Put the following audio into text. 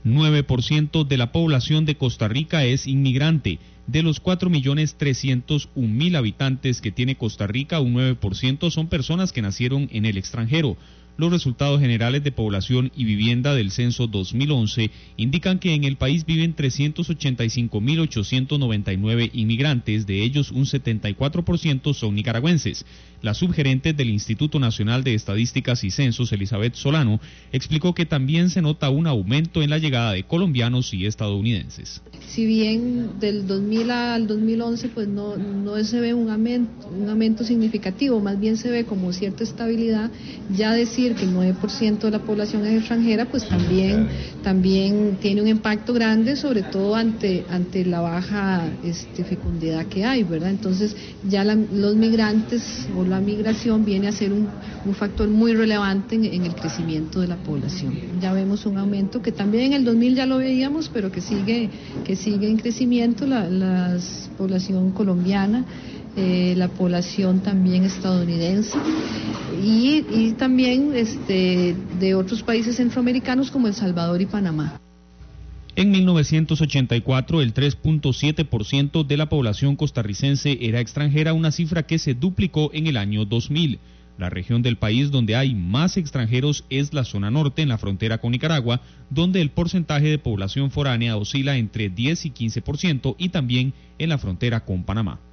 9% de la población de Costa Rica es inmigrante. De los 4.301.000 habitantes que tiene Costa Rica, un 9% son personas que nacieron en el extranjero. Los resultados generales de población y vivienda del censo 2011 indican que en el país viven 385.899 inmigrantes, de ellos un 74% son nicaragüenses. La subgerente del Instituto Nacional de Estadísticas y Censos, Elizabeth Solano, explicó que también se nota un aumento en la llegada de colombianos y estadounidenses. Si bien del 2000 al 2011 pues no se ve un aumento significativo, más bien se ve como cierta estabilidad. Ya decir que el 9% de la población es extranjera, pues también tiene un impacto grande, sobre todo ante la baja fecundidad que hay, ¿verdad? Entonces ya los migrantes o la migración viene a ser un factor muy relevante en el crecimiento de la población. Ya vemos un aumento que también en el 2000 ya lo veíamos, pero que sigue en crecimiento la población colombiana, la población también estadounidense y también de otros países centroamericanos como El Salvador y Panamá. En 1984, el 3.7% de la población costarricense era extranjera, una cifra que se duplicó en el año 2000. La región del país donde hay más extranjeros es la zona norte, en la frontera con Nicaragua, donde el porcentaje de población foránea oscila entre 10 y 15%, y también en la frontera con Panamá.